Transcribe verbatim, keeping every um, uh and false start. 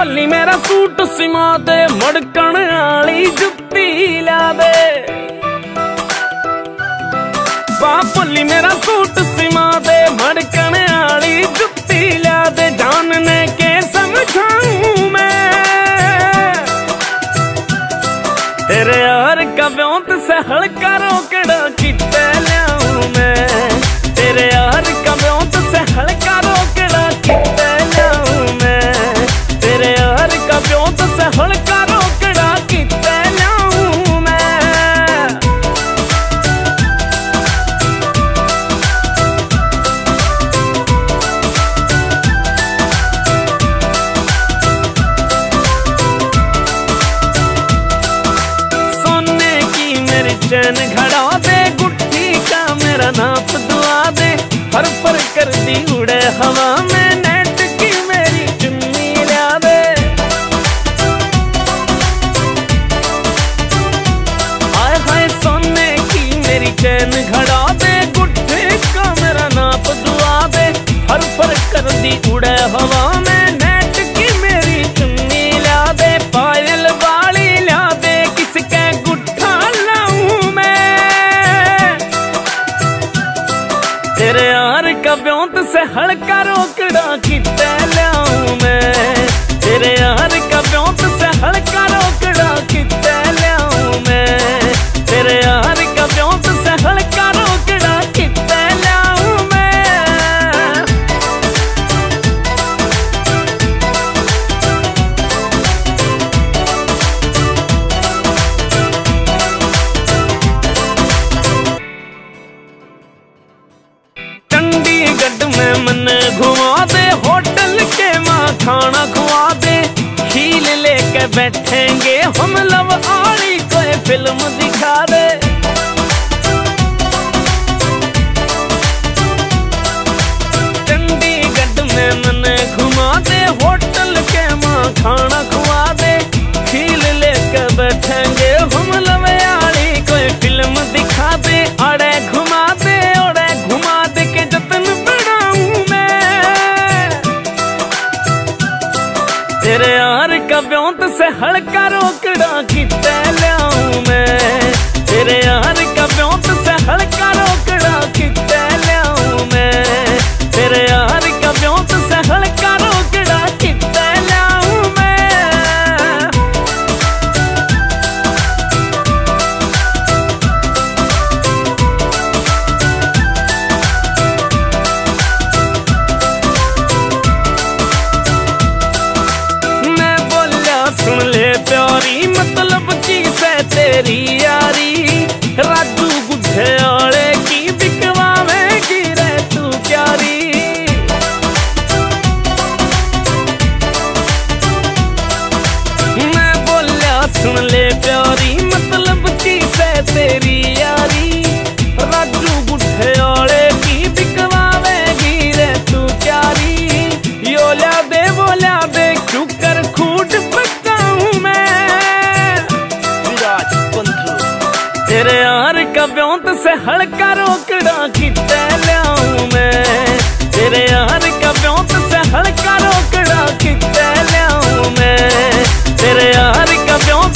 भोली मेरा सूट सिमा दे, मड़कण आली जुत्ती ला दे। बा भोली मेरा सूट सिमा दे, मड़कण आली जुत्ती ला दे। जानने के समझाऊं मैं तेरे यार का ब्योंत से हल्का रोकड़ा किते ल्याऊं मैं। तेरे यार का ब्योंत से हल्का रोकड़ा किते ल्याऊं मैं। तेरे यार का ब्योंत से हल्का रोकड़ा किते ल्याऊं मैं। सोने की मेरी चैन घड़ा दे, गुट्ठी का मेरा नाप दुआ दे। फर फर कर दी उड़े हवा में, नेट की मेरी चुन्नी ला दे। हाय हाय सोने की मेरी चैन घड़ा दे, गुट्ठी का मेरा नाप दुआ दे। फर फर कर दी उड़े हवा में, नेट की मेरी चुन्नी ला दे। पायल वाली ला दे, किसके गुट्ठा लाऊं मैं। तेरे यार का ब्योंत से हल्का रोकड़ा किते ल्याऊं मैं। तेरे यार का ब्योंत से हल्का रोकड़ा किते ल्याऊं मैं। तेरे यार का ब्योंत से हल्का रोकड़ा किते ल्याऊं मैं। चंडीगढ़ में मन घुमा दे, होटल के माँ खाना खुआ दे। खील लेके बैठेंगे हम, लव आली कोई फिल्म दिखा दे। चंडीगढ़ में मन घुमा दे, होटल के माँ खाना खुआ दे। खील लेके बैठेंगे हम, लव आली कोई फिल्म दिखा दे। अड़े घुमा दे ओड़े घुमा दे के जतन बढ़ाऊं मैं। तेरे यार का ब्योंत से हल्का रोकड़ा किते ल्याऊं मैं। तेरे यार का ब्योंत से हल्का रोकड़ा किते ल्याऊं मैं। तेरे यार का ब्योंत से हल्का रोकड़ा किते ल्याऊं मैं। मैं बोलिया सुन ले प्यारी, मतलब की से तेरी यारी। राजू गुड्ढे आले की बिकवावेगी रे तू प्यारी। मैं बोलिया सुन ले प्यारी, मतलब की से तेरी यारी। राजू गुड्ढे आले की बिकवावेगी रे तू प्यारी। यो ला दे वो ला दे, क्यों कर खूट पकाऊं मैं। विराज पंथू तेरे यार का ब्योंत से हल्का रोकड़ा किते ल्याऊं मैं। तेरे यार का ब्योंत से हल्का रोकड़ा किते ल्याऊं मैं। तेरे यार का ब्योंत